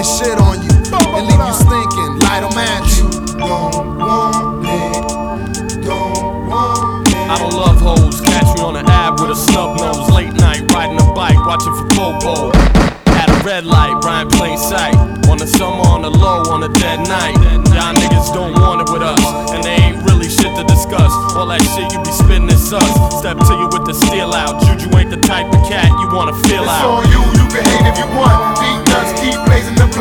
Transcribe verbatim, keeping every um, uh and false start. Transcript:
shit on you and leave you stinking. Light 'em at you. Don't want it, don't want it. I don't love hoes. Catch me on the ab with a snub nose. Late night riding a bike, watching for Popo. At a red light, Ryan plain sight. On the summer, on the low, on a dead night. Y'all niggas don't want it with us, and they ain't really shit to discuss. All that shit you be spitting is sus. Step to you with the steel out. Juju ain't the type of cat you wanna feel It's out. on you, you can hate if you want. Deep nuts keep blazing the